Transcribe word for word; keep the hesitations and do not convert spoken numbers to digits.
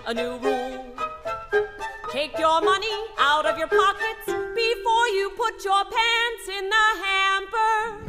a new rule. Take your money out of your pockets before you put your pants in the hamper.